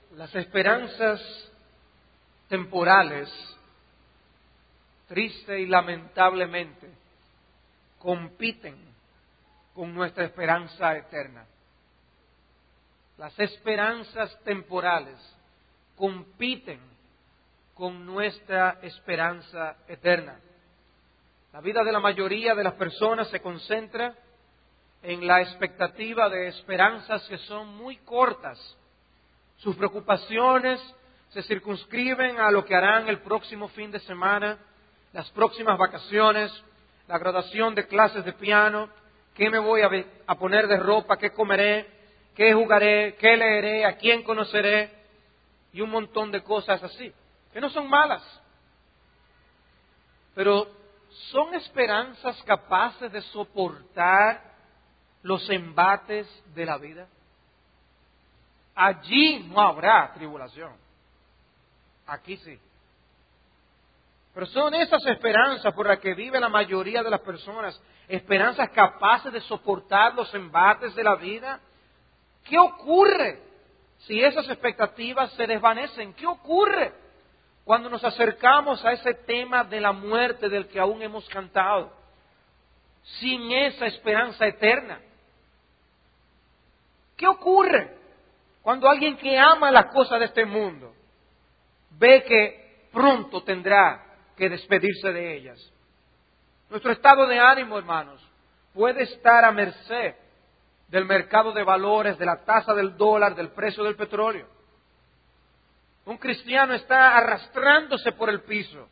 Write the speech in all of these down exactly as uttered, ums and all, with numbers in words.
Las esperanzas temporales, triste y lamentablemente, compiten con nuestra esperanza eterna. Las esperanzas temporales compiten con nuestra esperanza eterna. La vida de la mayoría de las personas se concentra en la expectativa de esperanzas que son muy cortas. Sus preocupaciones se circunscriben a lo que harán el próximo fin de semana, las próximas vacaciones, la graduación de clases de piano, qué me voy a, a poner de ropa, qué comeré, qué jugaré, qué leeré, a quién conoceré, y un montón de cosas así, que no son malas. Pero ¿son esperanzas capaces de soportar los embates de la vida? Allí no habrá tribulación. Aquí sí. Pero son esas esperanzas por las que vive la mayoría de las personas, esperanzas capaces de soportar los embates de la vida. ¿Qué ocurre si esas expectativas se desvanecen? ¿Qué ocurre cuando nos acercamos a ese tema de la muerte del que aún hemos cantado? Sin esa esperanza eterna. ¿Qué ocurre cuando alguien que ama las cosas de este mundo ve que pronto tendrá que despedirse de ellas? Nuestro estado de ánimo, hermanos, puede estar a merced del mercado de valores, de la tasa del dólar, del precio del petróleo. Un cristiano está arrastrándose por el piso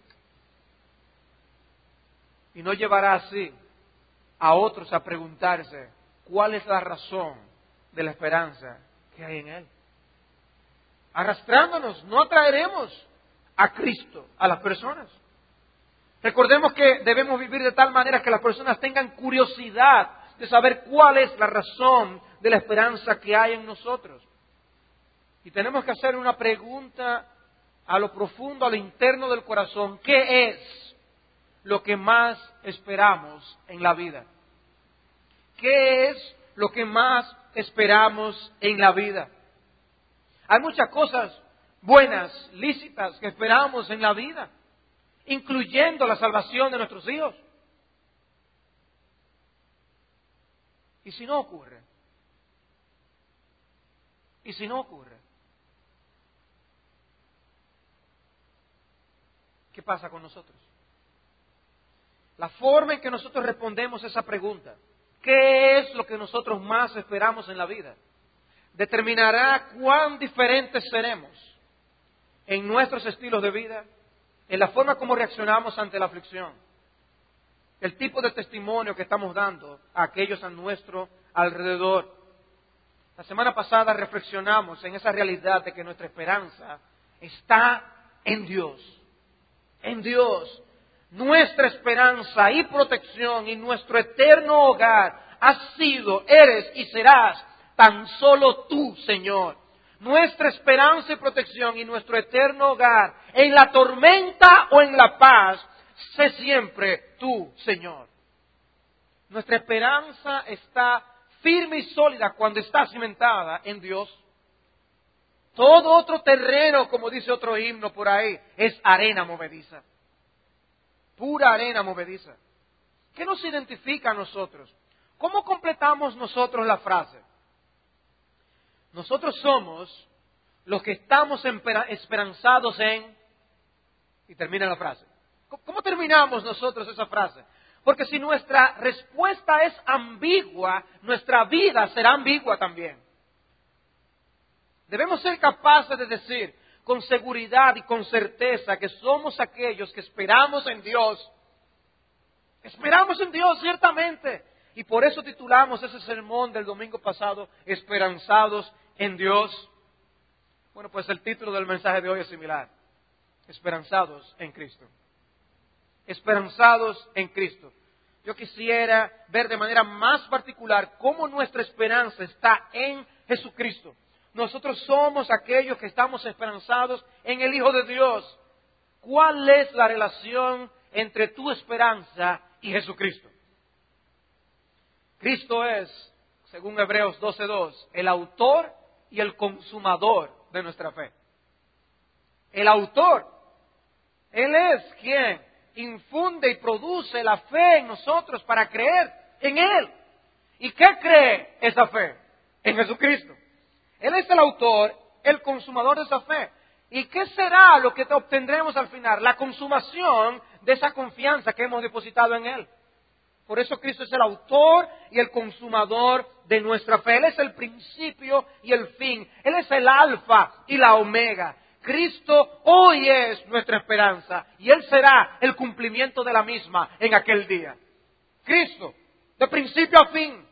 y no llevará así a otros a preguntarse cuál es la razón de la esperanza que hay en él. Arrastrándonos no atraeremos a Cristo a las personas. Recordemos que debemos vivir de tal manera que las personas tengan curiosidad de saber cuál es la razón de la esperanza que hay en nosotros. Y tenemos que hacer una pregunta a lo profundo, a lo interno del corazón. ¿Qué es lo que más esperamos en la vida? ¿Qué es lo que más esperamos en la vida? Hay muchas cosas buenas, lícitas, que esperamos en la vida, incluyendo la salvación de nuestros hijos. ¿Y si no ocurre? ¿Y si no ocurre? ¿Qué pasa con nosotros? La forma en que nosotros respondemos a esa pregunta, ¿qué es lo que nosotros más esperamos en la vida?, determinará cuán diferentes seremos en nuestros estilos de vida, en la forma como reaccionamos ante la aflicción, el tipo de testimonio que estamos dando a aquellos a nuestro alrededor. La semana pasada reflexionamos en esa realidad de que nuestra esperanza está en Dios. En Dios. Nuestra esperanza y protección y nuestro eterno hogar has sido, eres y serás tan solo tú, Señor. Nuestra esperanza y protección y nuestro eterno hogar, en la tormenta o en la paz, sé siempre tú, Señor. Nuestra esperanza está firme y sólida cuando está cimentada en Dios. Todo otro terreno, como dice otro himno por ahí, es arena movediza. Pura arena movediza. ¿Qué nos identifica a nosotros? ¿Cómo completamos nosotros la frase? Nosotros somos los que estamos esperanzados en... Y termina la frase. ¿Cómo terminamos nosotros esa frase? Porque si nuestra respuesta es ambigua, nuestra vida será ambigua también. Debemos ser capaces de decir con seguridad y con certeza que somos aquellos que esperamos en Dios. Esperamos en Dios, ciertamente. Y por eso titulamos ese sermón del domingo pasado, Esperanzados en Dios. Bueno, pues el título del mensaje de hoy es similar. Esperanzados en Cristo. Esperanzados en Cristo. Yo quisiera ver de manera más particular cómo nuestra esperanza está en Jesucristo. Nosotros somos aquellos que estamos esperanzados en el Hijo de Dios. ¿Cuál es la relación entre tu esperanza y Jesucristo? Cristo es, según Hebreos doce dos, el autor y el consumador de nuestra fe. El autor, Él es quien infunde y produce la fe en nosotros para creer en Él. ¿Y qué cree esa fe? En Jesucristo. Él es el autor, el consumador de esa fe. ¿Y qué será lo que obtendremos al final? La consumación de esa confianza que hemos depositado en Él. Por eso Cristo es el autor y el consumador de nuestra fe. Él es el principio y el fin. Él es el alfa y la omega. Cristo hoy es nuestra esperanza y Él será el cumplimiento de la misma en aquel día. Cristo, de principio a fin.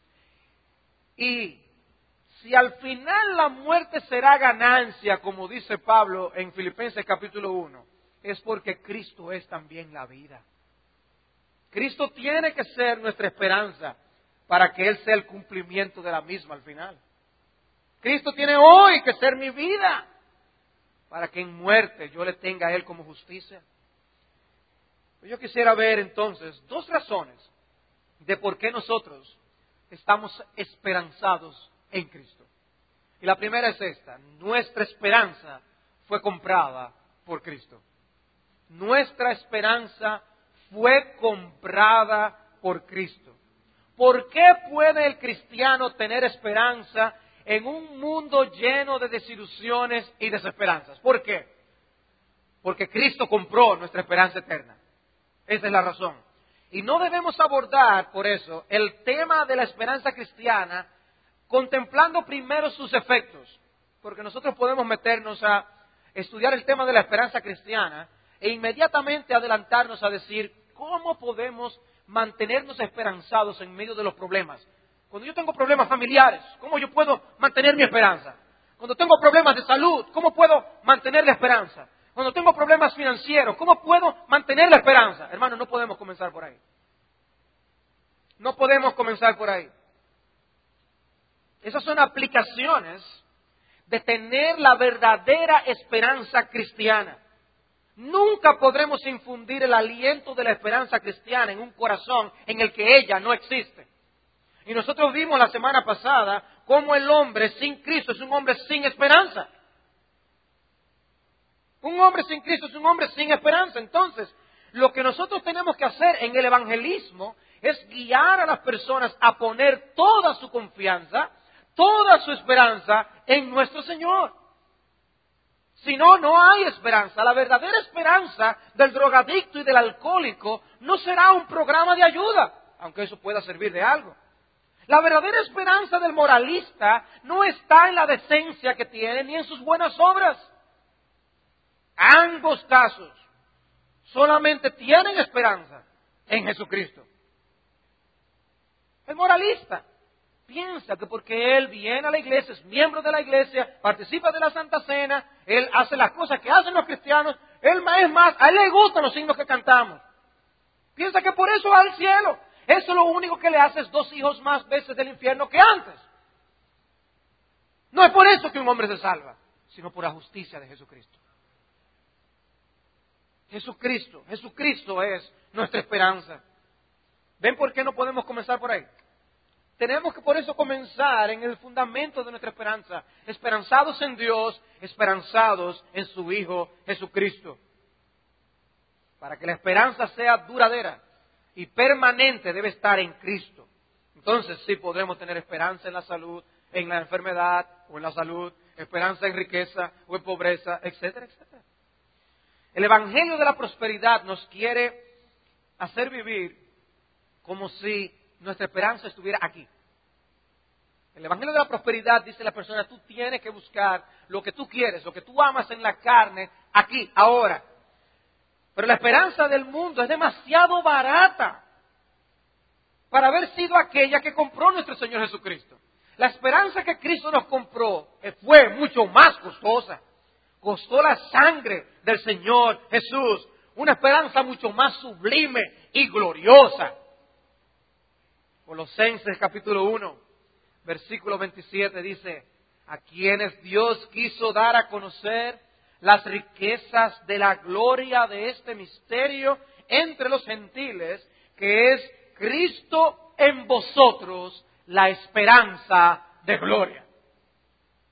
Y si al final la muerte será ganancia, como dice Pablo en Filipenses capítulo uno, es porque Cristo es también la vida. Cristo tiene que ser nuestra esperanza para que Él sea el cumplimiento de la misma al final. Cristo tiene hoy que ser mi vida para que en muerte yo le tenga a Él como justicia. Yo quisiera ver entonces dos razones de por qué nosotros estamos esperanzados en Cristo. Y la primera es esta: nuestra esperanza fue comprada por Cristo. Nuestra esperanza fue comprada por Cristo. ¿Por qué puede el cristiano tener esperanza en un mundo lleno de desilusiones y desesperanzas? ¿Por qué? Porque Cristo compró nuestra esperanza eterna. Esa es la razón. Y no debemos abordar, por eso, el tema de la esperanza cristiana contemplando primero sus efectos. Porque nosotros podemos meternos a estudiar el tema de la esperanza cristiana e inmediatamente adelantarnos a decir cómo podemos mantenernos esperanzados en medio de los problemas. Cuando yo tengo problemas familiares, ¿cómo yo puedo mantener mi esperanza? Cuando tengo problemas de salud, ¿cómo puedo mantener la esperanza? Cuando tengo problemas financieros, ¿cómo puedo mantener la esperanza? Hermanos, no podemos comenzar por ahí. No podemos comenzar por ahí. Esas son aplicaciones de tener la verdadera esperanza cristiana. Nunca podremos infundir el aliento de la esperanza cristiana en un corazón en el que ella no existe. Y nosotros vimos la semana pasada cómo el hombre sin Cristo es un hombre sin esperanza. Un hombre sin Cristo es un hombre sin esperanza. Entonces, lo que nosotros tenemos que hacer en el evangelismo es guiar a las personas a poner toda su confianza, toda su esperanza en nuestro Señor. Si no, no hay esperanza. La verdadera esperanza del drogadicto y del alcohólico no será un programa de ayuda, aunque eso pueda servir de algo. La verdadera esperanza del moralista no está en la decencia que tiene ni en sus buenas obras. Ambos casos solamente tienen esperanza en Jesucristo. El moralista piensa que porque él viene a la iglesia, es miembro de la iglesia, participa de la Santa Cena, él hace las cosas que hacen los cristianos, él es más, a él le gustan los himnos que cantamos. Piensa que por eso va al cielo. Eso lo único que le hace es dos hijos más veces del infierno que antes. No es por eso que un hombre se salva, sino por la justicia de Jesucristo. Jesucristo, Jesucristo es nuestra esperanza. ¿Ven por qué no podemos comenzar por ahí? Tenemos que por eso comenzar en el fundamento de nuestra esperanza, esperanzados en Dios, esperanzados en su Hijo Jesucristo. Para que la esperanza sea duradera y permanente debe estar en Cristo. Entonces sí podremos tener esperanza en la salud, en la enfermedad o en la salud, esperanza en riqueza o en pobreza, etcétera, etcétera. El Evangelio de la prosperidad nos quiere hacer vivir como si nuestra esperanza estuviera aquí. El Evangelio de la prosperidad dice a la persona, tú tienes que buscar lo que tú quieres, lo que tú amas en la carne, aquí, ahora. Pero la esperanza del mundo es demasiado barata para haber sido aquella que compró nuestro Señor Jesucristo. La esperanza que Cristo nos compró fue mucho más costosa. Costó la sangre del Señor Jesús. Una esperanza mucho más sublime y gloriosa. Colosenses capítulo uno, versículo veintisiete dice, a quienes Dios quiso dar a conocer las riquezas de la gloria de este misterio entre los gentiles, que es Cristo en vosotros, la esperanza de gloria.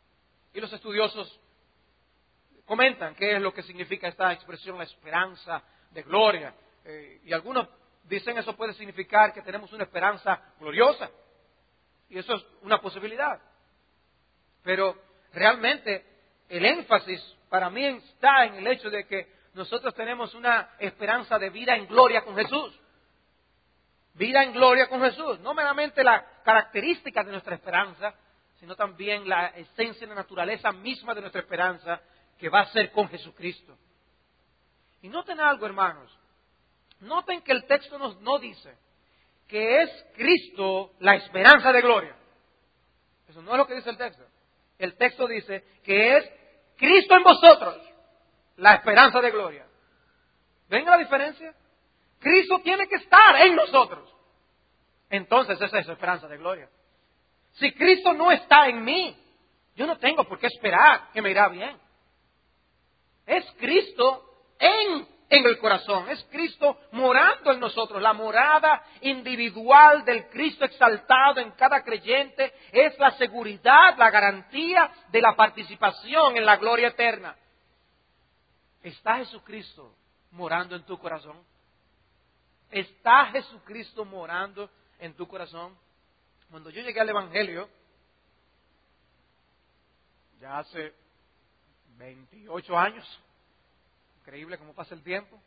Y los estudiosos comentan qué es lo que significa esta expresión, la esperanza de gloria. Eh, y algunos dicen eso puede significar que tenemos una esperanza gloriosa. Y eso es una posibilidad. Pero realmente el énfasis para mí está en el hecho de que nosotros tenemos una esperanza de vida en gloria con Jesús. Vida en gloria con Jesús. No meramente la característica de nuestra esperanza, sino también la esencia y la naturaleza misma de nuestra esperanza, que va a ser con Jesucristo. Y noten algo, hermanos. Noten que el texto nos no dice que es Cristo la esperanza de gloria. Eso no es lo que dice el texto. El texto dice que es Cristo en vosotros la esperanza de gloria. ¿Ven la diferencia? Cristo tiene que estar en nosotros. Entonces esa es su esperanza de gloria. Si Cristo no está en mí, yo no tengo por qué esperar que me irá bien. Es Cristo en, en el corazón, es Cristo morando en nosotros. La morada individual del Cristo exaltado en cada creyente es la seguridad, la garantía de la participación en la gloria eterna. ¿Está Jesucristo morando en tu corazón? ¿Está Jesucristo morando en tu corazón? Cuando yo llegué al Evangelio, ya hace veintiocho años, increíble cómo pasa el tiempo,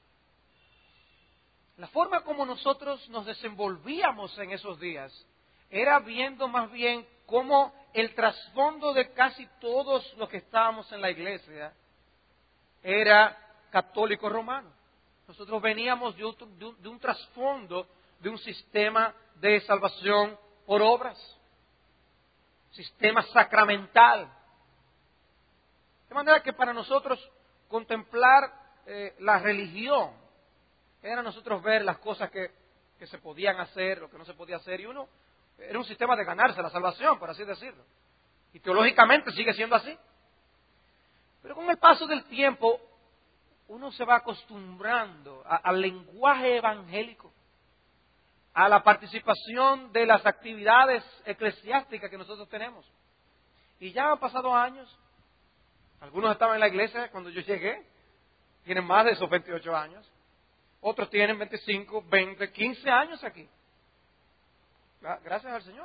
la forma como nosotros nos desenvolvíamos en esos días era viendo más bien cómo el trasfondo de casi todos los que estábamos en la iglesia era católico romano. Nosotros veníamos de un, de un, de un trasfondo de un sistema de salvación por obras, sistema sacramental. De manera que para nosotros contemplar eh, la religión era nosotros ver las cosas que, que se podían hacer, lo que no se podía hacer, y uno era un sistema de ganarse la salvación, por así decirlo. Y teológicamente sigue siendo así. Pero con el paso del tiempo, uno se va acostumbrando a, al lenguaje evangélico, a la participación de las actividades eclesiásticas que nosotros tenemos. Y ya han pasado años. Algunos estaban en la iglesia cuando yo llegué, tienen más de esos veintiocho años. Otros tienen veinticinco, veinte, quince años aquí. Gracias al Señor.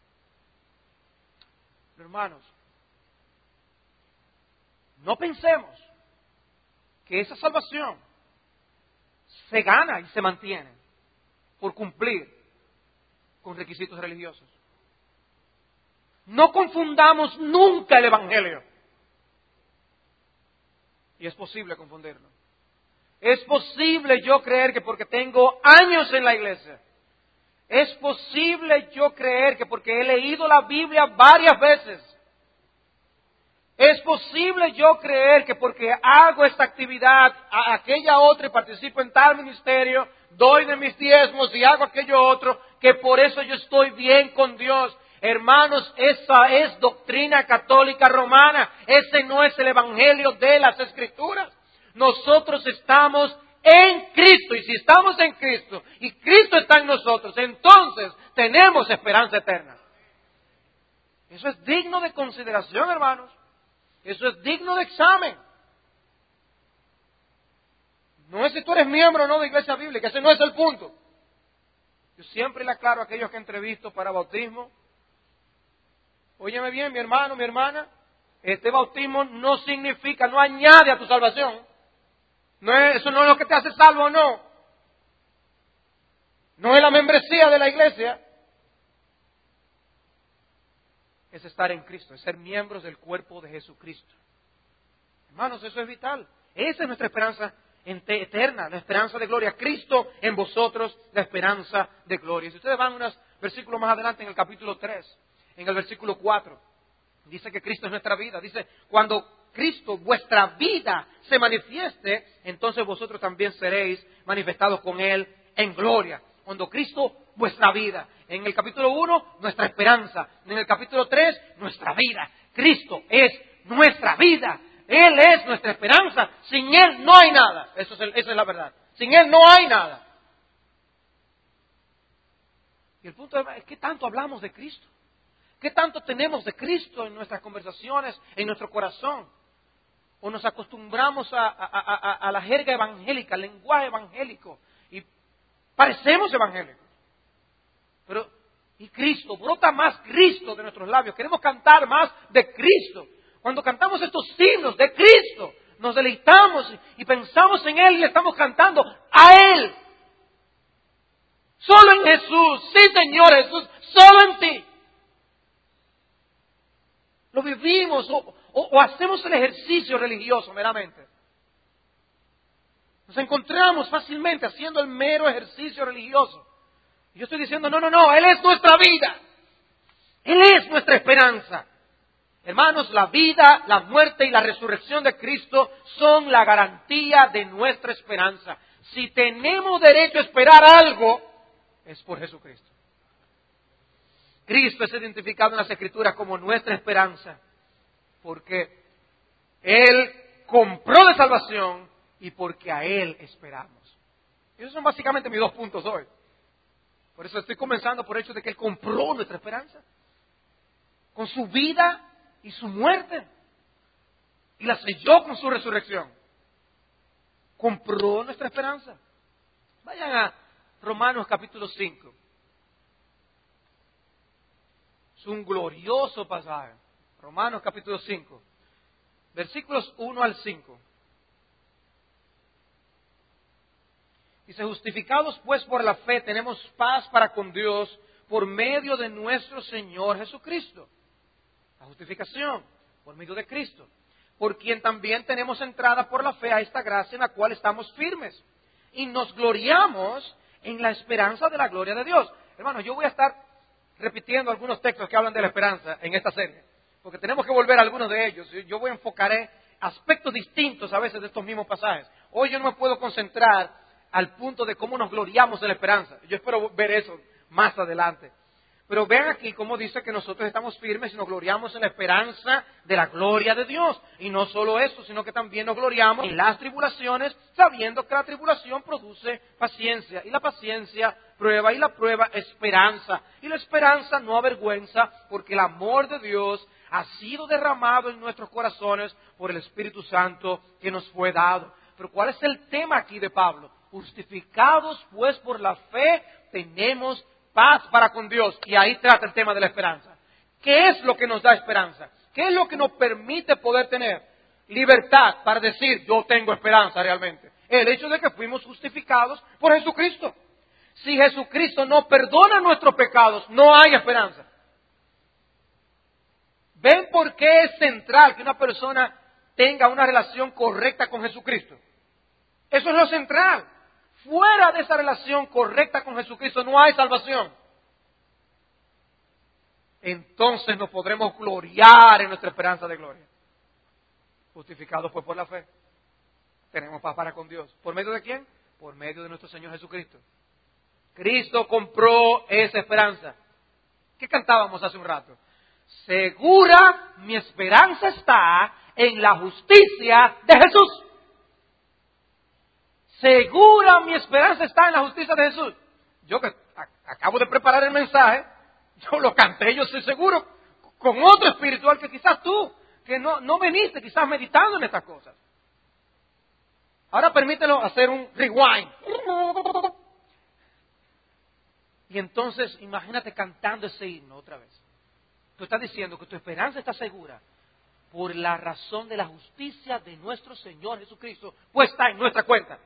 Hermanos, no pensemos que esa salvación se gana y se mantiene por cumplir con requisitos religiosos. No confundamos nunca el Evangelio. Y es posible confundirlo. Es posible yo creer que porque tengo años en la iglesia, es posible yo creer que porque he leído la Biblia varias veces, es posible yo creer que porque hago esta actividad, a aquella otra y participo en tal ministerio, doy de mis diezmos y hago aquello otro, que por eso yo estoy bien con Dios. Hermanos, esa es doctrina católica romana. Ese no es el evangelio de las Escrituras. Nosotros estamos en Cristo, y si estamos en Cristo y Cristo está en nosotros, entonces tenemos esperanza eterna. Eso es digno de consideración, hermanos. Eso es digno de examen. No es si tú eres miembro o no de Iglesia Bíblica, ese no es el punto. Yo siempre le aclaro a aquellos que entrevisto para bautismo: óyeme bien, mi hermano, mi hermana, este bautismo no significa, no añade a tu salvación. No es, eso no es lo que te hace salvo o no. No es la membresía de la iglesia. Es estar en Cristo, es ser miembros del cuerpo de Jesucristo. Hermanos, eso es vital. Esa es nuestra esperanza eterna, la esperanza de gloria. Cristo en vosotros, la esperanza de gloria. Si ustedes van unos versículos más adelante en el capítulo tres, en el versículo cuatro, dice que Cristo es nuestra vida. Dice, cuando Cristo, vuestra vida, se manifieste, entonces vosotros también seréis manifestados con Él en gloria. Cuando Cristo, vuestra vida. En el capítulo uno, nuestra esperanza. En el capítulo tres, nuestra vida. Cristo es nuestra vida. Él es nuestra esperanza. Sin Él no hay nada. Eso es el, esa es la verdad. Sin Él no hay nada. Y el punto es, ¿qué tanto hablamos de Cristo? ¿Qué tanto tenemos de Cristo en nuestras conversaciones, en nuestro corazón? ¿O nos acostumbramos a, a, a, a la jerga evangélica, al lenguaje evangélico? Y parecemos evangélicos. Pero, ¿y Cristo? Brota más Cristo de nuestros labios. Queremos cantar más de Cristo. Cuando cantamos estos himnos de Cristo, nos deleitamos y pensamos en Él y le estamos cantando a Él. Solo en Jesús. Sí, Señor Jesús, solo en ti. Lo vivimos o, o, o hacemos el ejercicio religioso meramente. Nos encontramos fácilmente haciendo el mero ejercicio religioso. Y yo estoy diciendo, no, no, no, Él es nuestra vida. Él es nuestra esperanza. Hermanos, la vida, la muerte y la resurrección de Cristo son la garantía de nuestra esperanza. Si tenemos derecho a esperar algo, es por Jesucristo. Cristo es identificado en las Escrituras como nuestra esperanza, porque Él compró de salvación y porque a Él esperamos. Esos son básicamente mis dos puntos hoy. Por eso estoy comenzando por el hecho de que Él compró nuestra esperanza, con su vida y su muerte, y la selló con su resurrección. Compró nuestra esperanza. Vayan a Romanos capítulo cinco. Es un glorioso pasaje. Romanos capítulo cinco, versículos uno al cinco. Dice, justificados pues por la fe, tenemos paz para con Dios por medio de nuestro Señor Jesucristo. La justificación por medio de Cristo, por quien también tenemos entrada por la fe a esta gracia en la cual estamos firmes. Y nos gloriamos en la esperanza de la gloria de Dios. Hermanos, yo voy a estar repitiendo algunos textos que hablan de la esperanza en esta serie, porque tenemos que volver a algunos de ellos. Yo voy a enfocar aspectos distintos a veces de estos mismos pasajes. Hoy yo no me puedo concentrar al punto de cómo nos gloriamos en la esperanza. Yo espero ver eso más adelante. Pero vean aquí cómo dice que nosotros estamos firmes y nos gloriamos en la esperanza de la gloria de Dios. Y no solo eso, sino que también nos gloriamos en las tribulaciones, sabiendo que la tribulación produce paciencia. Y la paciencia prueba, y la prueba esperanza. Y la esperanza no avergüenza, porque el amor de Dios ha sido derramado en nuestros corazones por el Espíritu Santo que nos fue dado. Pero ¿cuál es el tema aquí de Pablo? Justificados pues por la fe, tenemos paz para con Dios. Y ahí trata el tema de la esperanza. ¿Qué es lo que nos da esperanza? ¿Qué es lo que nos permite poder tener libertad para decir, yo tengo esperanza realmente? El hecho de que fuimos justificados por Jesucristo. Si Jesucristo no perdona nuestros pecados, no hay esperanza. ¿Ven por qué es central que una persona tenga una relación correcta con Jesucristo? Eso es lo central. Fuera de esa relación correcta con Jesucristo no hay salvación. Entonces nos podremos gloriar en nuestra esperanza de gloria. Justificados pues por la fe, tenemos paz para con Dios. ¿Por medio de quién? Por medio de nuestro Señor Jesucristo. Cristo compró esa esperanza. ¿Qué cantábamos hace un rato? Segura mi esperanza está en la justicia de Jesús. Segura mi esperanza está en la justicia de Jesús. Yo que acabo de preparar el mensaje, yo lo canté, yo estoy seguro, con otro espiritual que quizás tú, que no, no veniste quizás meditando en estas cosas. Ahora permítelo hacer un rewind. Y entonces imagínate cantando ese himno otra vez. Tú estás diciendo que tu esperanza está segura por la razón de la justicia de nuestro Señor Jesucristo, pues está en nuestra cuenta.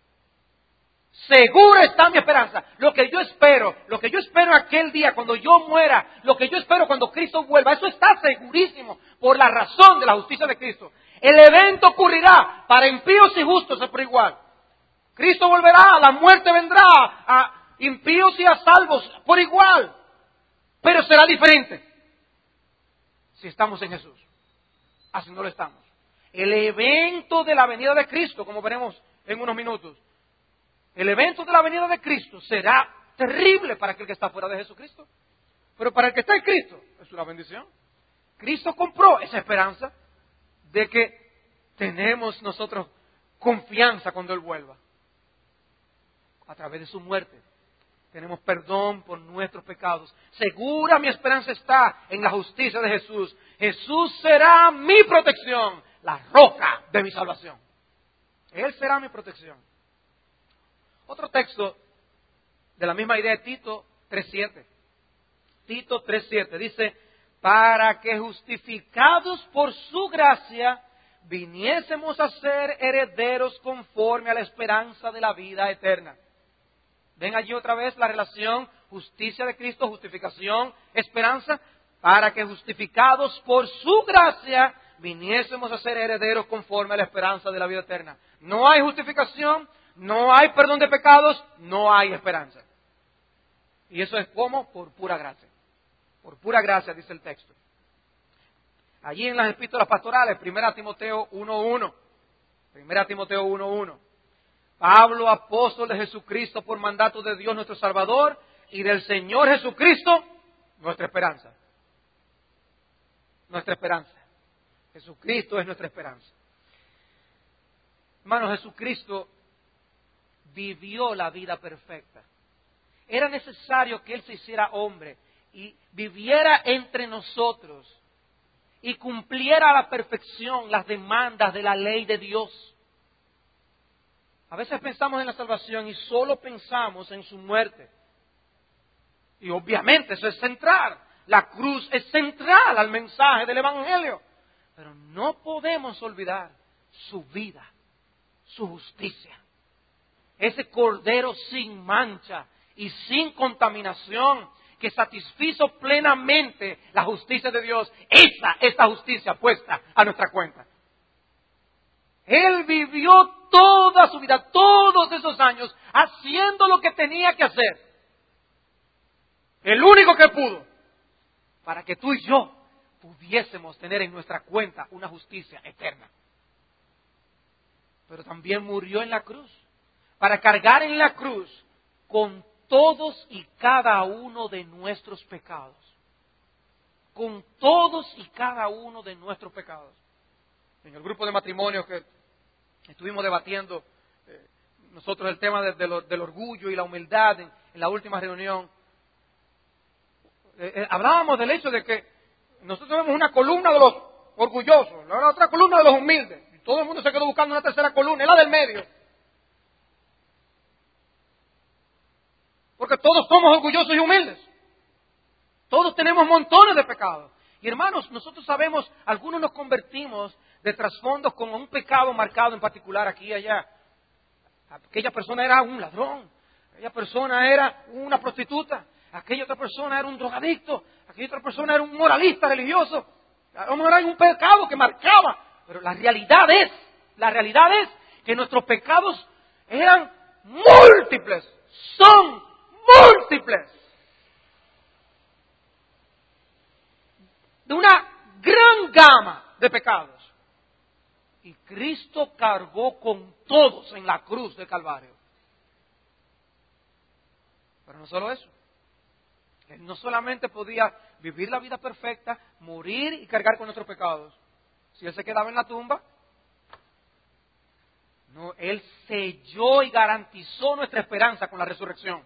Segura está mi esperanza. Lo que yo espero, lo que yo espero aquel día cuando yo muera, lo que yo espero cuando Cristo vuelva, eso está segurísimo por la razón de la justicia de Cristo. El evento ocurrirá para impíos y justos por igual. Cristo volverá, la muerte vendrá a impíos y a salvos por igual. Pero será diferente si estamos en Jesús. Así no lo estamos. El evento de la venida de Cristo, como veremos en unos minutos, el evento de la venida de Cristo será terrible para aquel que está fuera de Jesucristo. Pero para el que está en Cristo es una bendición. Cristo compró esa esperanza de que tenemos nosotros confianza cuando Él vuelva. A través de su muerte tenemos perdón por nuestros pecados. Segura mi esperanza está en la justicia de Jesús. Jesús será mi protección, la roca de mi salvación. Él será mi protección. Otro texto de la misma idea de Tito tres siete. Tito tres siete dice, para que justificados por su gracia viniésemos a ser herederos conforme a la esperanza de la vida eterna. Ven allí otra vez la relación justicia de Cristo, justificación, esperanza, para que justificados por su gracia viniésemos a ser herederos conforme a la esperanza de la vida eterna. No hay justificación, no hay perdón de pecados, no hay esperanza. Y eso es como por pura gracia. Por pura gracia, dice el texto. Allí en las epístolas pastorales, primera Timoteo uno uno. primera Timoteo uno uno. Pablo, apóstol de Jesucristo por mandato de Dios nuestro Salvador y del Señor Jesucristo, nuestra esperanza. Nuestra esperanza. Jesucristo es nuestra esperanza. Hermanos, Jesucristo vivió la vida perfecta. Era necesario que Él se hiciera hombre y viviera entre nosotros y cumpliera a la perfección las demandas de la ley de Dios. A veces pensamos en la salvación y solo pensamos en su muerte. Y obviamente eso es central. La cruz es central al mensaje del Evangelio. Pero no podemos olvidar su vida, su justicia. Ese cordero sin mancha y sin contaminación que satisfizo plenamente la justicia de Dios. Esa es la justicia puesta a nuestra cuenta. Él vivió toda su vida, todos esos años, haciendo lo que tenía que hacer. El único que pudo, para que tú y yo pudiésemos tener en nuestra cuenta una justicia eterna. Pero también murió en la cruz, para cargar en la cruz con todos y cada uno de nuestros pecados. Con todos y cada uno de nuestros pecados. En el grupo de matrimonios que estuvimos debatiendo eh, nosotros el tema de, de lo, del orgullo y la humildad en, en la última reunión, eh, eh, hablábamos del hecho de que nosotros vemos una columna de los orgullosos, la otra columna de los humildes, y todo el mundo se quedó buscando una tercera columna, la del medio. Porque todos somos orgullosos y humildes. Todos tenemos montones de pecados. Y hermanos, nosotros sabemos, algunos nos convertimos de trasfondos con un pecado marcado en particular aquí y allá. Aquella persona era un ladrón, aquella persona era una prostituta, aquella otra persona era un drogadicto, aquella otra persona era un moralista religioso. A lo mejor hay un pecado que marcaba, pero la realidad es, la realidad es que nuestros pecados eran múltiples, son múltiples. De una gran gama de pecados. Y Cristo cargó con todos en la cruz del Calvario. Pero no solo eso. Él no solamente podía vivir la vida perfecta, morir y cargar con nuestros pecados. Si Él se quedaba en la tumba, no, Él selló y garantizó nuestra esperanza con la resurrección.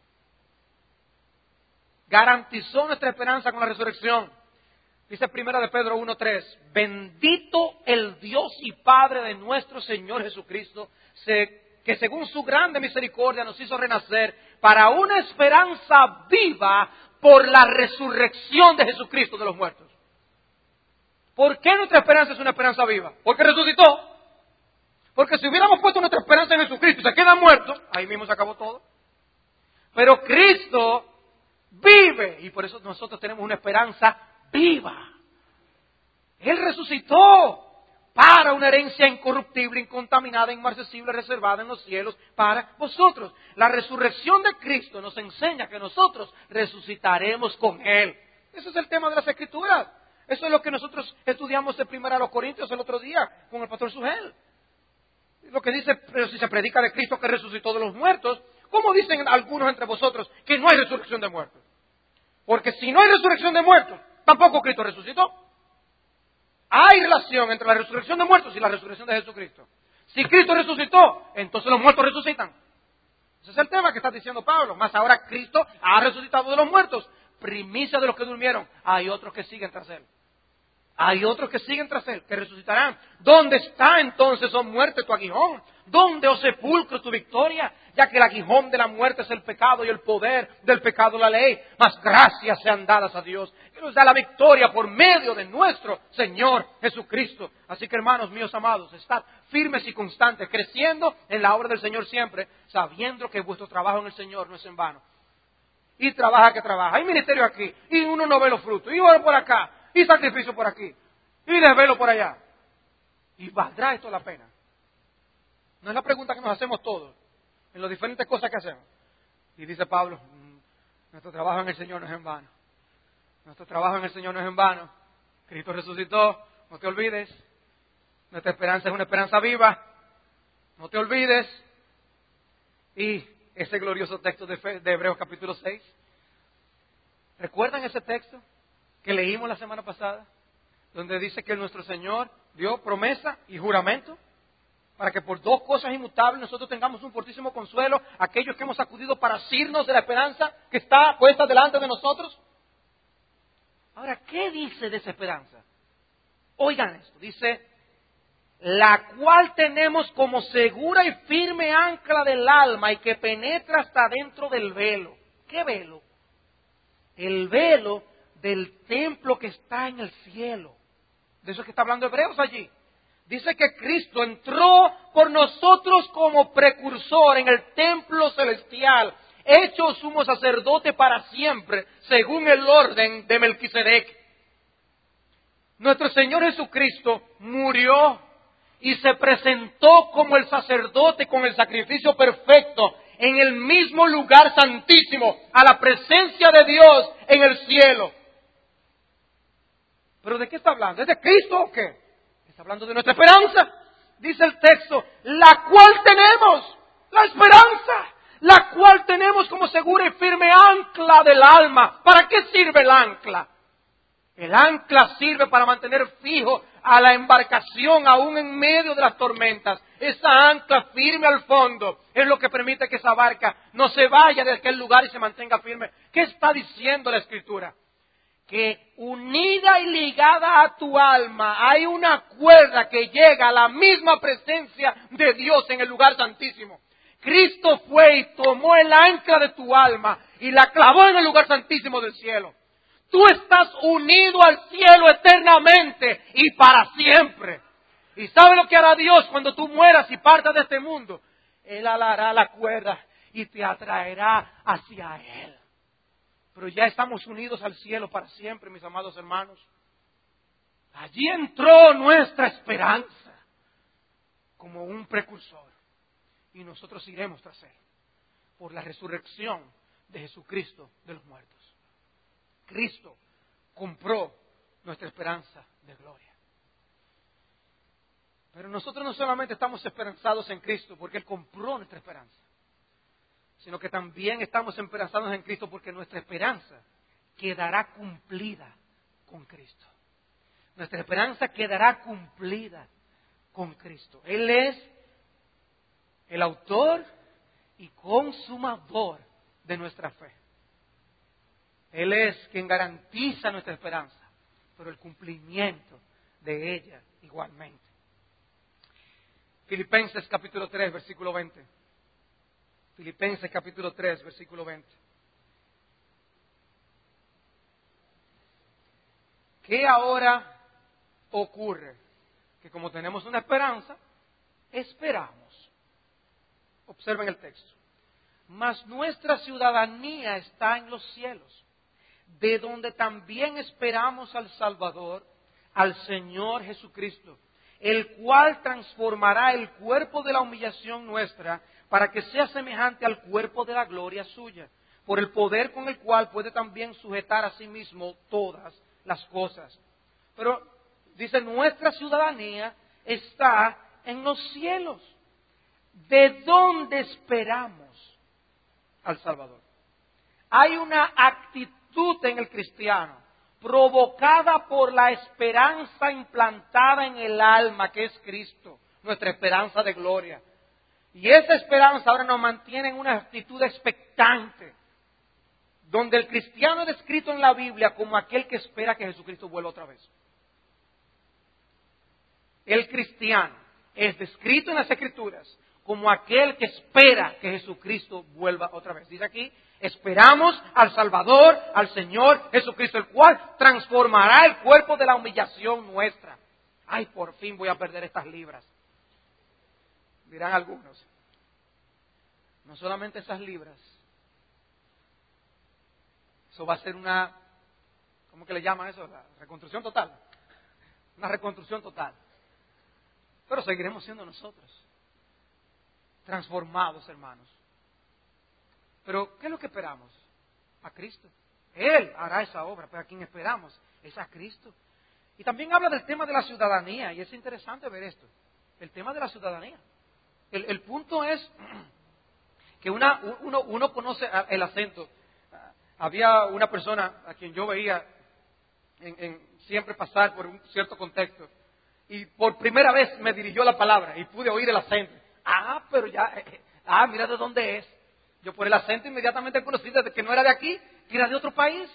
Garantizó nuestra esperanza con la resurrección. Dice primera de Pedro uno tres, bendito el Dios y Padre de nuestro Señor Jesucristo, que según su grande misericordia nos hizo renacer para una esperanza viva por la resurrección de Jesucristo de los muertos. ¿Por qué nuestra esperanza es una esperanza viva? Porque resucitó. Porque si hubiéramos puesto nuestra esperanza en Jesucristo y se quedan muertos, ahí mismo se acabó todo. Pero Cristo vive y por eso nosotros tenemos una esperanza viva. Él resucitó para una herencia incorruptible, incontaminada, inmarcesible, reservada en los cielos para vosotros. La resurrección de Cristo nos enseña que nosotros resucitaremos con Él. Ese es el tema de las Escrituras. Eso es lo que nosotros estudiamos de primera a los Corintios el otro día con el pastor Sugel. Lo que dice, pero si se predica de Cristo que resucitó de los muertos, ¿cómo dicen algunos entre vosotros que no hay resurrección de muertos? Porque si no hay resurrección de muertos, tampoco Cristo resucitó. Hay relación entre la resurrección de muertos y la resurrección de Jesucristo. Si Cristo resucitó, entonces los muertos resucitan. Ese es el tema que está diciendo Pablo. Más ahora Cristo ha resucitado de los muertos, primicia de los que durmieron. Hay otros que siguen tras él. Hay otros que siguen tras él, que resucitarán. ¿Dónde está entonces, oh muerte, tu aguijón? ¿Dónde, oh sepulcro, tu victoria? Ya que el aguijón de la muerte es el pecado y el poder del pecado la ley. Mas gracias sean dadas a Dios, que nos da la victoria por medio de nuestro Señor Jesucristo. Así que, hermanos míos amados, estad firmes y constantes, creciendo en la obra del Señor siempre, sabiendo que vuestro trabajo en el Señor no es en vano. Y trabaja que trabaja. Hay ministerio aquí, y uno no ve los frutos, y oro por acá, y sacrificio por aquí, y desvelo por allá. Y valdrá esto la pena. No es la pregunta que nos hacemos todos, en las diferentes cosas que hacemos. Y dice Pablo, nuestro trabajo en el Señor no es en vano. Nuestro trabajo en el Señor no es en vano. Cristo resucitó, no te olvides. Nuestra esperanza es una esperanza viva, no te olvides. Y ese glorioso texto de, Fe, de Hebreos capítulo seis. ¿Recuerdan ese texto que leímos la semana pasada? Donde dice que nuestro Señor dio promesa y juramento para que por dos cosas inmutables nosotros tengamos un fortísimo consuelo, aquellos que hemos acudido para asirnos de la esperanza que está puesta delante de nosotros. Ahora, ¿qué dice de esa esperanza? Oigan esto, dice, la cual tenemos como segura y firme ancla del alma y que penetra hasta dentro del velo. ¿Qué velo? El velo del templo que está en el cielo. De eso es que está hablando Hebreos allí. Dice que Cristo entró por nosotros como precursor en el templo celestial, hecho sumo sacerdote para siempre, según el orden de Melquisedec. Nuestro Señor Jesucristo murió y se presentó como el sacerdote con el sacrificio perfecto en el mismo lugar santísimo, a la presencia de Dios en el cielo. ¿Pero de qué está hablando? ¿Es de Cristo o qué? Está hablando de nuestra esperanza. Dice el texto, la cual tenemos, la esperanza, la cual tenemos como segura y firme ancla del alma. ¿Para qué sirve el ancla? El ancla sirve para mantener fijo a la embarcación aún en medio de las tormentas. Esa ancla firme al fondo es lo que permite que esa barca no se vaya de aquel lugar y se mantenga firme. ¿Qué está diciendo la Escritura? Que unida y ligada a tu alma hay una cuerda que llega a la misma presencia de Dios en el lugar santísimo. Cristo fue y tomó el ancla de tu alma y la clavó en el lugar santísimo del cielo. Tú estás unido al cielo eternamente y para siempre. ¿Y sabes lo que hará Dios cuando tú mueras y partas de este mundo? Él alará la cuerda y te atraerá hacia Él. Pero ya estamos unidos al cielo para siempre, mis amados hermanos. Allí entró nuestra esperanza como un precursor. Y nosotros iremos tras Él por la resurrección de Jesucristo de los muertos. Cristo compró nuestra esperanza de gloria. Pero nosotros no solamente estamos esperanzados en Cristo porque Él compró nuestra esperanza, sino que también estamos esperanzados en Cristo porque nuestra esperanza quedará cumplida con Cristo. Nuestra esperanza quedará cumplida con Cristo. Él es el autor y consumador de nuestra fe. Él es quien garantiza nuestra esperanza, pero el cumplimiento de ella igualmente. Filipenses capítulo tres, versículo veinte. Filipenses capítulo tres, versículo veinte. ¿Qué ahora ocurre? Que como tenemos una esperanza, esperamos. Observen el texto. Mas nuestra ciudadanía está en los cielos, de donde también esperamos al Salvador, al Señor Jesucristo, el cual transformará el cuerpo de la humillación nuestra para que sea semejante al cuerpo de la gloria suya, por el poder con el cual puede también sujetar a sí mismo todas las cosas. Pero dice, nuestra ciudadanía está en los cielos, de donde esperamos al Salvador. Hay una actitud en el cristiano provocada por la esperanza implantada en el alma, que es Cristo, nuestra esperanza de gloria. Y esa esperanza ahora nos mantiene en una actitud expectante, donde el cristiano es descrito en la Biblia como aquel que espera que Jesucristo vuelva otra vez. El cristiano es descrito en las Escrituras como aquel que espera que Jesucristo vuelva otra vez. Dice aquí, esperamos al Salvador, al Señor Jesucristo, el cual transformará el cuerpo de la humillación nuestra. Ay, por fin voy a perder estas libras. Dirán algunos. No solamente esas libras. Eso va a ser una, ¿cómo que le llaman eso? La reconstrucción total. Una reconstrucción total. Pero seguiremos siendo nosotros. Transformados, hermanos. Pero, ¿qué es lo que esperamos? A Cristo. Él hará esa obra, pero a quien esperamos es a Cristo. Y también habla del tema de la ciudadanía, y es interesante ver esto. El tema de la ciudadanía. El, el punto es que una, uno, uno conoce el acento. Había una persona a quien yo veía en, en siempre pasar por un cierto contexto, y por primera vez me dirigió la palabra y pude oír el acento. Ah, pero ya, eh, ah, mira de dónde es. Yo por el acento inmediatamente conocí desde que no era de aquí, que era de otro país.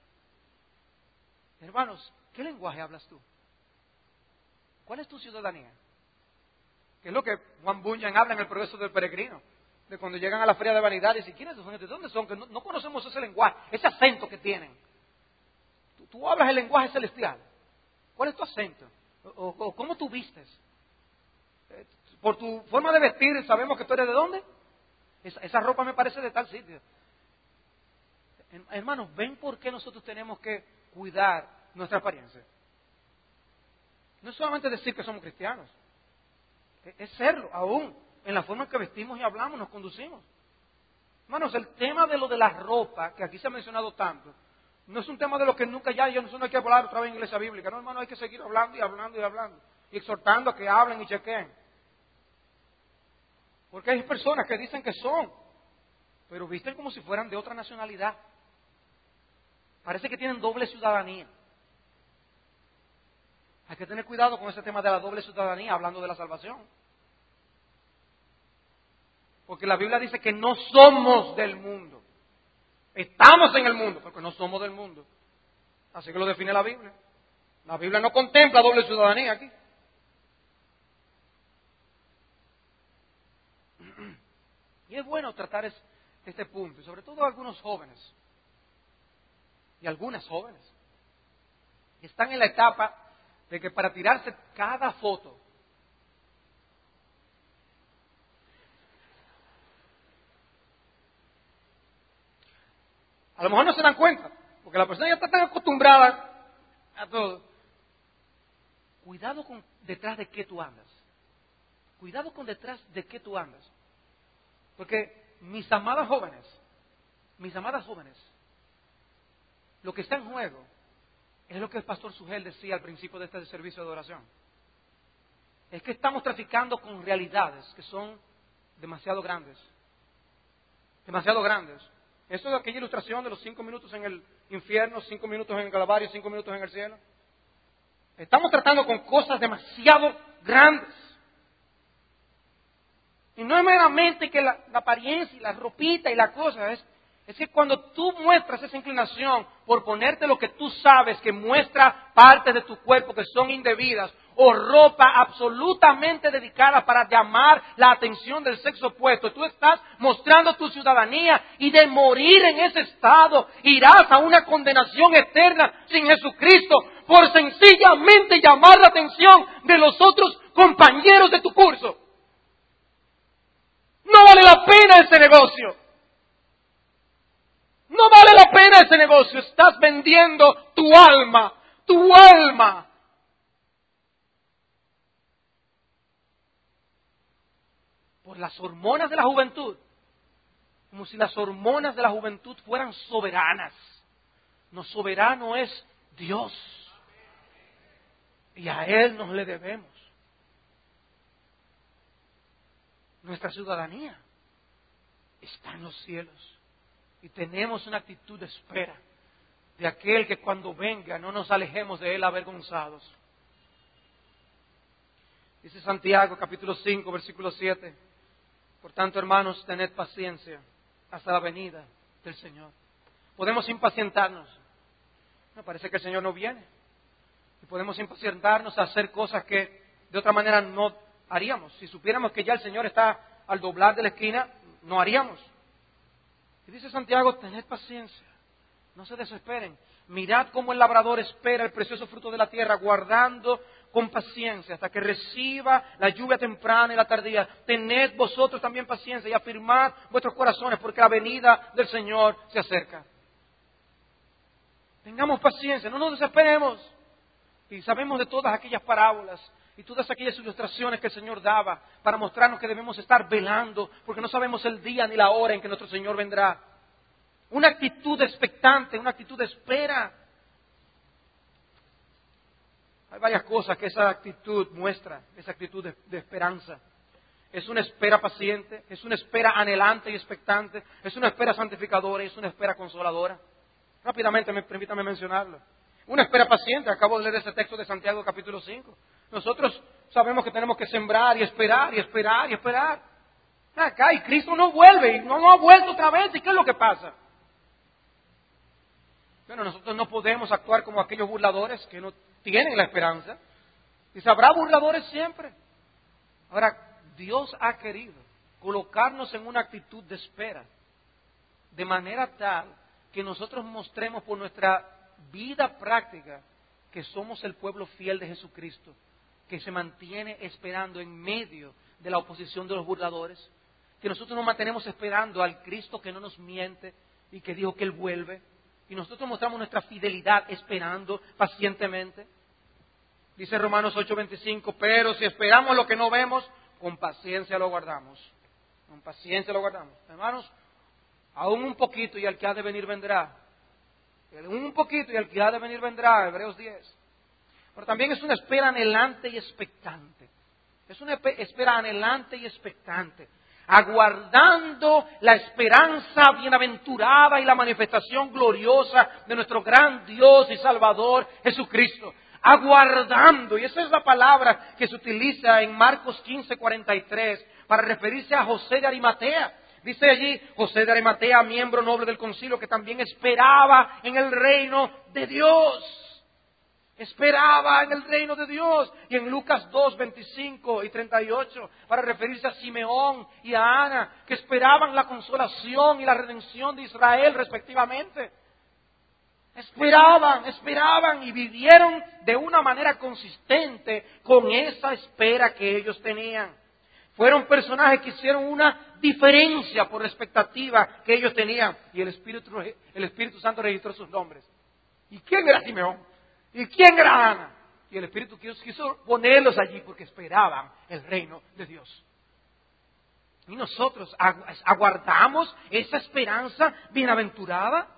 Hermanos, ¿qué lenguaje hablas tú? ¿Cuál es tu ciudadanía? ¿Qué es lo que Juan Bunyan habla en El progreso del peregrino? De cuando llegan a la feria de vanidad y dicen, ¿quiénes son? ¿De dónde son? Que no, no conocemos ese lenguaje, ese acento que tienen. Tú, tú hablas el lenguaje celestial. ¿Cuál es tu acento? ¿O, o cómo tú vistes? Por tu forma de vestir sabemos que tú eres de dónde. Esa, esa ropa me parece de tal sitio. Hermanos, ¿ven por qué nosotros tenemos que cuidar nuestra apariencia? No es solamente decir que somos cristianos, es serlo, aún en la forma en que vestimos y hablamos, nos conducimos. Hermanos, el tema de lo de la ropa, que aquí se ha mencionado tanto, no es un tema de lo que nunca ya, yo no hay que hablar otra vez en iglesia bíblica. No, hermano, hay que seguir hablando y hablando y hablando. Y exhortando a que hablen y chequeen. Porque hay personas que dicen que son, pero visten como si fueran de otra nacionalidad. Parece que tienen doble ciudadanía. Hay que tener cuidado con ese tema de la doble ciudadanía, hablando de la salvación. Porque la Biblia dice que no somos del mundo. Estamos en el mundo, porque no somos del mundo. Así que lo define la Biblia. La Biblia no contempla doble ciudadanía aquí. Y es bueno tratar este punto, y sobre todo algunos jóvenes, y algunas jóvenes, que están en la etapa de que para tirarse cada foto, a lo mejor no se dan cuenta, porque la persona ya está tan acostumbrada a todo. Cuidado con detrás de qué tú andas. Cuidado con detrás de qué tú andas. Porque mis amadas jóvenes, mis amadas jóvenes, lo que está en juego es lo que el pastor Sugel decía al principio de este servicio de oración. Es que estamos traficando con realidades que son demasiado grandes. Demasiado grandes. Eso es aquella ilustración de los cinco minutos en el infierno, cinco minutos en el calvario, cinco minutos en el cielo. Estamos tratando con cosas demasiado grandes. Y no es meramente que la, la apariencia y la ropita y la cosa, es, es que cuando tú muestras esa inclinación por ponerte lo que tú sabes que muestra partes de tu cuerpo que son indebidas, o ropa absolutamente dedicada para llamar la atención del sexo opuesto, tú estás mostrando tu ciudadanía, y de morir en ese estado irás a una condenación eterna sin Jesucristo por sencillamente llamar la atención de los otros compañeros de tu curso. No vale la pena ese negocio. No vale la pena ese negocio. Estás vendiendo tu alma, tu alma. Por las hormonas de la juventud. Como si las hormonas de la juventud fueran soberanas. No, soberano es Dios. Y a Él nos le debemos. Nuestra ciudadanía está en los cielos. Y tenemos una actitud de espera de aquel que cuando venga no nos alejemos de Él avergonzados. Dice Santiago capítulo cinco versículo siete. Por tanto, hermanos, tened paciencia hasta la venida del Señor. Podemos impacientarnos. Me parece que el Señor no viene. Y podemos impacientarnos a hacer cosas que de otra manera no haríamos. Si supiéramos que ya el Señor está al doblar de la esquina, no haríamos. Y dice Santiago, tened paciencia, no se desesperen. Mirad cómo el labrador espera el precioso fruto de la tierra, guardando con paciencia hasta que reciba la lluvia temprana y la tardía. Tened vosotros también paciencia y afirmad vuestros corazones, porque la venida del Señor se acerca. Tengamos paciencia, no nos desesperemos. Y sabemos de todas aquellas parábolas y todas aquellas ilustraciones que el Señor daba para mostrarnos que debemos estar velando, porque no sabemos el día ni la hora en que nuestro Señor vendrá. Una actitud expectante, una actitud de espera. Hay varias cosas que esa actitud muestra, esa actitud de, de esperanza. Es una espera paciente, es una espera anhelante y expectante, es una espera santificadora y es una espera consoladora. Rápidamente, me, permítame mencionarlo. Una espera paciente, acabo de leer ese texto de Santiago capítulo cinco. Nosotros sabemos que tenemos que sembrar y esperar y esperar y esperar. Acá y Cristo no vuelve y no, no ha vuelto otra vez. ¿Y qué es lo que pasa? Bueno, nosotros no podemos actuar como aquellos burladores que no tienen la esperanza. Y habrá burladores siempre. Ahora, Dios ha querido colocarnos en una actitud de espera, de manera tal que nosotros mostremos por nuestra vida práctica que somos el pueblo fiel de Jesucristo, que se mantiene esperando en medio de la oposición de los burladores, que nosotros nos mantenemos esperando al Cristo que no nos miente y que dijo que Él vuelve, y nosotros mostramos nuestra fidelidad esperando pacientemente. Dice Romanos ocho veinticinco, pero si esperamos lo que no vemos, con paciencia lo guardamos. Con paciencia lo guardamos. Hermanos, aún un poquito y el que ha de venir vendrá. Aún un poquito y el que ha de venir vendrá, Hebreos diez. Pero también es una espera anhelante y expectante. Es una espera anhelante y expectante. Aguardando la esperanza bienaventurada y la manifestación gloriosa de nuestro gran Dios y Salvador Jesucristo. Aguardando, y esa es la palabra que se utiliza en Marcos quince cuarenta y tres para referirse a José de Arimatea. Dice allí, José de Arimatea, miembro noble del concilio, que también esperaba en el reino de Dios. Esperaba en el reino de Dios. Y en Lucas dos, veinticinco y treinta y ocho, para referirse a Simeón y a Ana, que esperaban la consolación y la redención de Israel respectivamente. Esperaban, esperaban y vivieron de una manera consistente con esa espera que ellos tenían. Fueron personajes que hicieron una diferencia por la expectativa que ellos tenían. Y el Espíritu, el Espíritu Santo registró sus nombres. ¿Y quién era Simeón? ¿Y quién era Ana? Y el Espíritu quiso, quiso ponerlos allí porque esperaban el reino de Dios. Y nosotros aguardamos esa esperanza bienaventurada.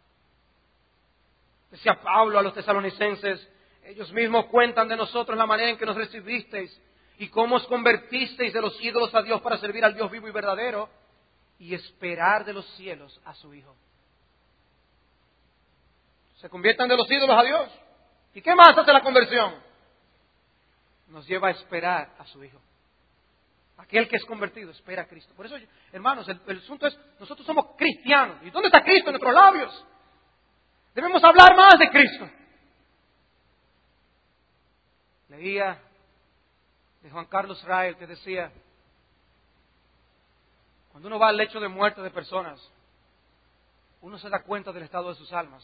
Decía Pablo a los tesalonicenses, ellos mismos cuentan de nosotros la manera en que nos recibisteis y cómo os convertisteis de los ídolos a Dios para servir al Dios vivo y verdadero y esperar de los cielos a su Hijo. Se conviertan de los ídolos a Dios. ¿Y qué más hace la conversión? Nos lleva a esperar a su Hijo. Aquel que es convertido espera a Cristo. Por eso, hermanos, el, el asunto es, nosotros somos cristianos. ¿Y dónde está Cristo en nuestros labios? Debemos hablar más de Cristo. Leía de Juan Carlos Rael que decía, cuando uno va al lecho de muerte de personas, uno se da cuenta del estado de sus almas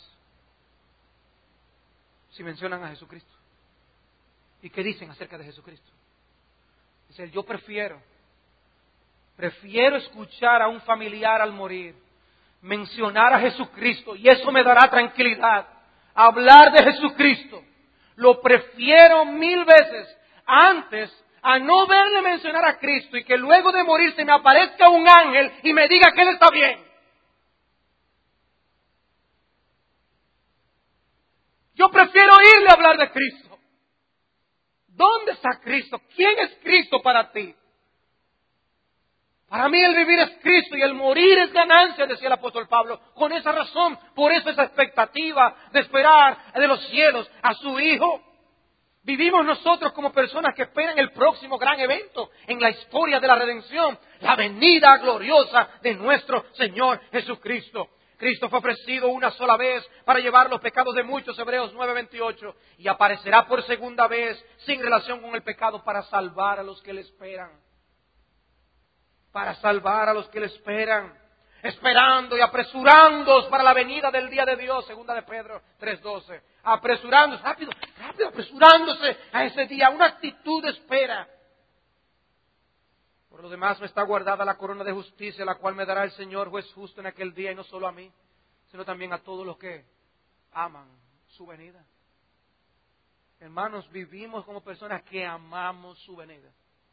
si mencionan a Jesucristo. ¿Y qué dicen acerca de Jesucristo? Dice, yo prefiero, prefiero escuchar a un familiar al morir, mencionar a Jesucristo, y eso me dará tranquilidad. Hablar de Jesucristo, lo prefiero mil veces antes a no verle mencionar a Cristo y que luego de morir se me aparezca un ángel y me diga que Él está bien. Yo prefiero oírle hablar de Cristo. ¿Dónde está Cristo? ¿Quién es Cristo para ti? Para mí el vivir es Cristo y el morir es ganancia, decía el apóstol Pablo. Con esa razón, por eso esa expectativa de esperar de los cielos a su Hijo. Vivimos nosotros como personas que esperan el próximo gran evento en la historia de la redención. la venida gloriosa de nuestro Señor Jesucristo. Cristo fue ofrecido una sola vez para llevar los pecados de muchos, Hebreos nueve veintiocho, y aparecerá por segunda vez sin relación con el pecado para salvar a los que le esperan. Para salvar a los que le esperan, esperando y apresurándoos para la venida del día de Dios, segunda de Pedro tres doce. Apresurándose, rápido, rápido, apresurándose a ese día, una actitud de espera. Por lo demás me está guardada la corona de justicia, la cual me dará el Señor juez justo en aquel día, y no solo a mí, sino también a todos los que aman su venida. Hermanos, vivimos como personas que amamos su venida.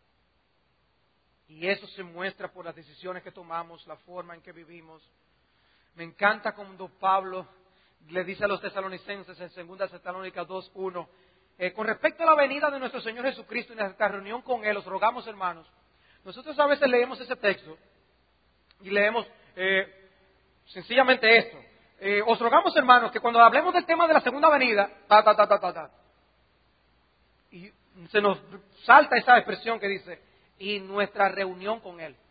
Y eso se muestra por las decisiones que tomamos, la forma en que vivimos. Me encanta cuando Pablo le dice a los tesalonicenses en segunda Tesalónicas dos uno, eh, con respecto a la venida de nuestro Señor Jesucristo y nuestra reunión con Él, os rogamos, hermanos. Nosotros a veces leemos ese texto y leemos eh, sencillamente esto. Eh, os rogamos, hermanos, que cuando hablemos del tema de la segunda venida, ta, ta, ta, ta, ta, ta, y se nos salta esa expresión que dice, y nuestra reunión con Él.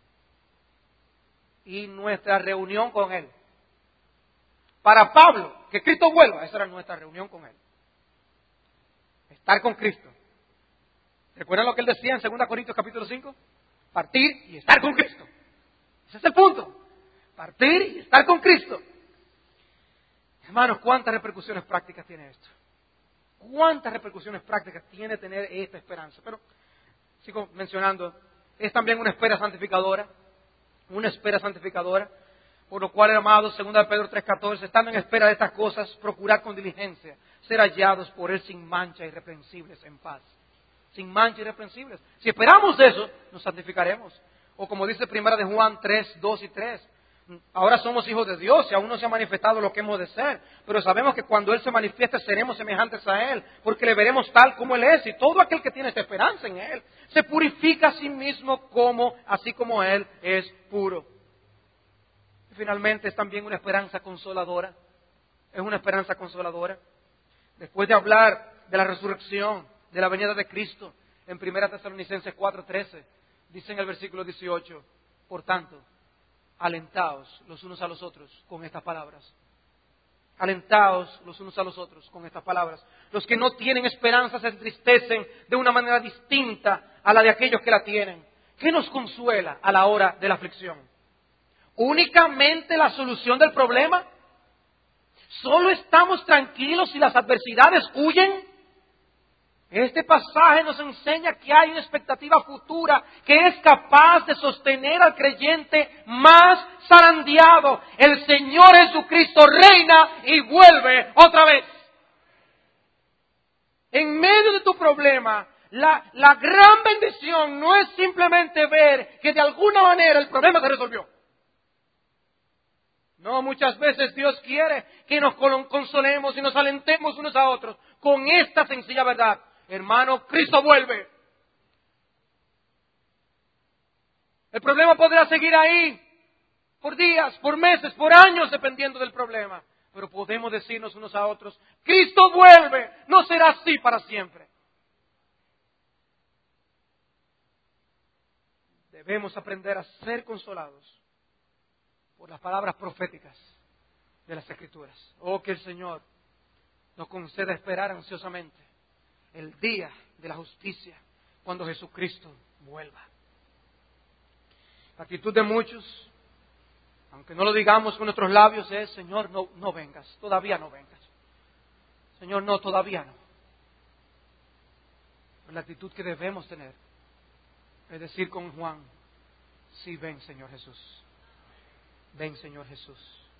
Y nuestra reunión con Él. Para Pablo, que Cristo vuelva, esa era nuestra reunión con Él. Estar con Cristo. ¿Recuerdan lo que él decía en segunda Corintios capítulo cinco? Partir y estar con Cristo. Ese es el punto. Partir y estar con Cristo. Hermanos, ¿cuántas repercusiones prácticas tiene esto? ¿Cuántas repercusiones prácticas tiene tener esta esperanza? Pero, sigo mencionando, es también una espera santificadora. Una espera santificadora. Por lo cual, amados, segunda de Pedro tres catorce, estando en espera de estas cosas, procurar con diligencia ser hallados por Él sin mancha, irreprensibles, en paz. Sin mancha, irreprensibles. Si esperamos eso, nos santificaremos. O como dice primera de Juan tres, dos y tres, ahora somos hijos de Dios y aún no se ha manifestado lo que hemos de ser, pero sabemos que cuando Él se manifieste seremos semejantes a Él, porque le veremos tal como Él es, y todo aquel que tiene esta esperanza en Él se purifica a sí mismo como, así como Él es puro. Y finalmente es también una esperanza consoladora. Es una esperanza consoladora. Después de hablar de la resurrección, de la venida de Cristo, en primera Tesalonicenses cuatro trece, dice en el versículo dieciocho, por tanto, alentaos los unos a los otros con estas palabras. Alentaos los unos a los otros con estas palabras. Los que no tienen esperanza se entristecen de una manera distinta a la de aquellos que la tienen. ¿Qué nos consuela a la hora de la aflicción? ¿Únicamente la solución del problema? ¿Solo estamos tranquilos si las adversidades huyen? Este pasaje nos enseña que hay una expectativa futura que es capaz de sostener al creyente más zarandeado. El Señor Jesucristo reina y vuelve otra vez. En medio de tu problema, la, la gran bendición no es simplemente ver que de alguna manera el problema se resolvió. No, muchas veces Dios quiere que nos consolemos y nos alentemos unos a otros con esta sencilla verdad. Hermano, Cristo vuelve. El problema podrá seguir ahí por días, por meses, por años, dependiendo del problema. Pero podemos decirnos unos a otros, Cristo vuelve, no será así para siempre. Debemos aprender a ser consolados por las palabras proféticas de las Escrituras. Oh, que el Señor nos conceda esperar ansiosamente el día de la justicia, cuando Jesucristo vuelva. La actitud de muchos, aunque no lo digamos con nuestros labios, es, Señor, no, no vengas, todavía no vengas. Señor, no, todavía no. Pero la actitud que debemos tener es decir con Juan, sí, ven, Señor Jesús. Ven, Señor Jesús.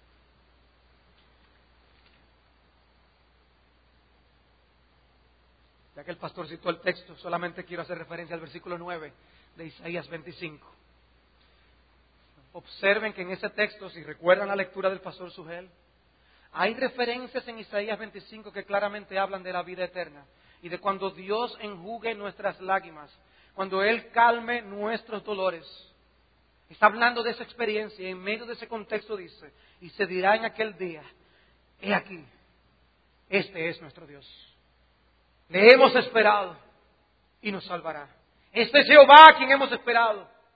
Ya que el pastor citó el texto, solamente quiero hacer referencia al versículo nueve de Isaías veinticinco. Observen que en ese texto, si recuerdan la lectura del pastor Sugel, hay referencias en Isaías veinticinco que claramente hablan de la vida eterna y de cuando Dios enjugue nuestras lágrimas, cuando Él calme nuestros dolores. Está hablando de esa experiencia y en medio de ese contexto dice, y se dirá en aquel día, he aquí, este es nuestro Dios. Le hemos esperado y nos salvará. Este es Jehová a quien hemos esperado.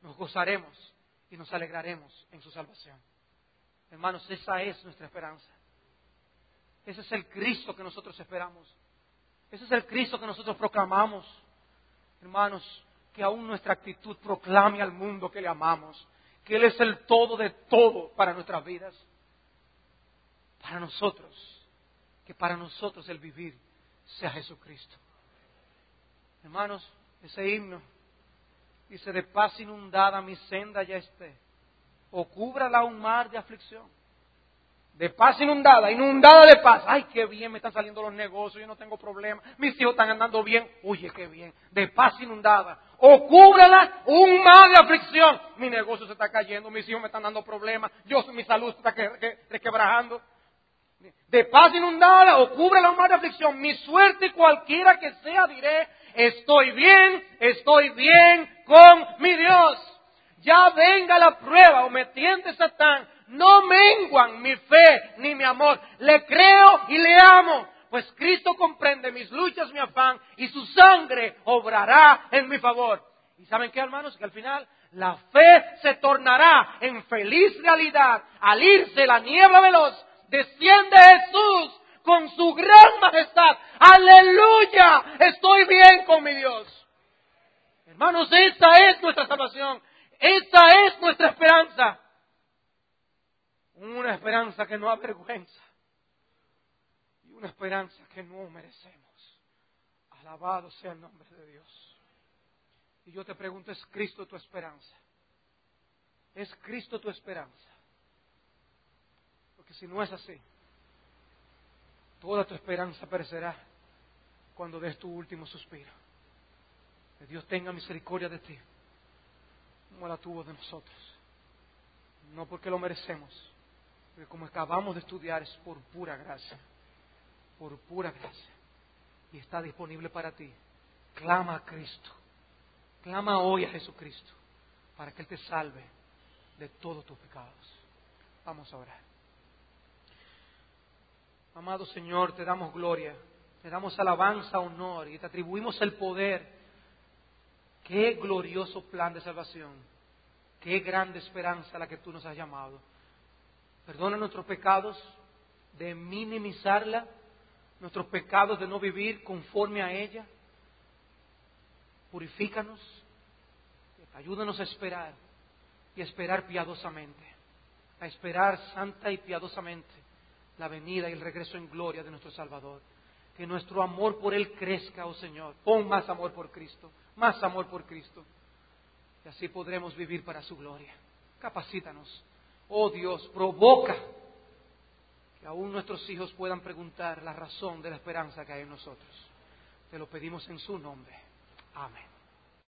nos gozaremos y nos alegraremos en su salvación. Hermanos, esa es nuestra esperanza. Ese es el Cristo que nosotros esperamos. Ese es el Cristo que nosotros proclamamos. Hermanos, que aún nuestra actitud proclame al mundo que le amamos, que Él es el todo de todo para nuestras vidas. Para nosotros, que para nosotros el vivir sea Jesucristo. Hermanos, ese himno dice: de paz inundada mi senda ya esté, o cúbrala un mar de aflicción. De paz inundada, inundada de paz. Ay, qué bien, me están saliendo los negocios, yo no tengo problema. Mis hijos están andando bien. Oye, qué bien. De paz inundada. O cúbrala un mar de aflicción. Mi negocio se está cayendo, mis hijos me están dando problemas. Yo, mi salud se está resquebrajando. De paz inundada, o cúbrela un mar de aflicción. Mi suerte cualquiera que sea, diré: estoy bien, estoy bien con mi Dios. Ya venga la prueba o me tiente Satán, no menguan mi fe ni mi amor. Le creo y le amo, pues Cristo comprende mis luchas, mi afán, y su sangre obrará en mi favor. ¿Y saben qué, hermanos? Que al final la fe se tornará en feliz realidad. Al irse la niebla veloz, desciende Jesús con su gran majestad. ¡Aleluya! Estoy bien con mi Dios. Hermanos, esta es nuestra salvación. Esta es nuestra esperanza. Una esperanza que no avergüenza. Y una esperanza que no merecemos. Alabado sea el nombre de Dios. Y yo te pregunto, ¿es Cristo tu esperanza? ¿Es Cristo tu esperanza? Porque si no es así, toda tu esperanza perecerá cuando des tu último suspiro. Que Dios tenga misericordia de ti, como la tuvo de nosotros. No porque lo merecemos, porque como acabamos de estudiar, es por pura gracia. Por pura gracia. Y está disponible para ti. Clama a Cristo. Clama hoy a Jesucristo para que Él te salve de todos tus pecados. Vamos a orar. Amado Señor, te damos gloria, te damos alabanza, honor y te atribuimos el poder. Qué glorioso plan de salvación. Qué grande esperanza a la que tú nos has llamado. Perdona nuestros pecados de minimizarla, nuestros pecados de no vivir conforme a ella. Purifícanos, ayúdanos a esperar y a esperar piadosamente, a esperar santa y piadosamente la venida y el regreso en gloria de nuestro Salvador. Que nuestro amor por Él crezca, oh Señor. Pon más amor por Cristo, más amor por Cristo. Y así podremos vivir para su gloria. Capacítanos, oh Dios, provoca que aún nuestros hijos puedan preguntar la razón de la esperanza que hay en nosotros. Te lo pedimos en su nombre. Amén.